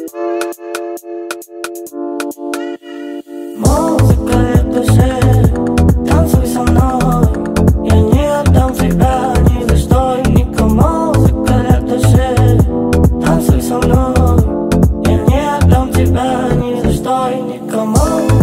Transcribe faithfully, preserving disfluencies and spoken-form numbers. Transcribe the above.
Музыка — это же, танцуй со мной. Я не отдам тебя ни за что и никому. Музыка — это же, танцуй со мной. Я не отдам тебя ни за что и никому.